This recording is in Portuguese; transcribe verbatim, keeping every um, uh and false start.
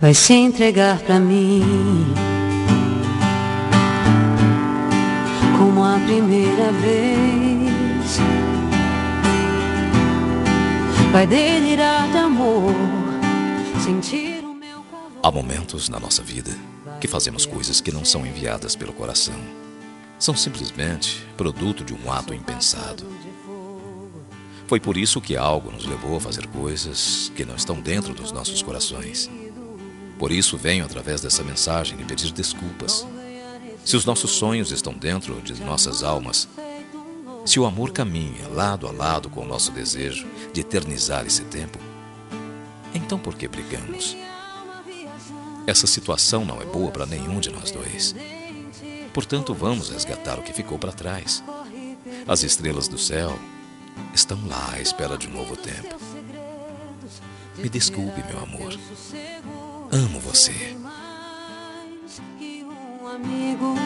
vai se entregar pra mim, como a primeira vez, vai delirar de amor, sentir o meu calor. Há momentos na nossa vida que fazemos coisas que não são enviadas pelo coração. São simplesmente produto de um ato impensado. Foi por isso que algo nos levou a fazer coisas que não estão dentro dos nossos corações. Por isso venho através dessa mensagem lhe pedir desculpas. Se os nossos sonhos estão dentro de nossas almas, se o amor caminha lado a lado com o nosso desejo de eternizar esse tempo, então por que brigamos? Essa situação não é boa para nenhum de nós dois. Portanto, vamos resgatar o que ficou para trás. As estrelas do céu estão lá à espera de um novo tempo. Me desculpe, meu amor. Amo você. Amigo,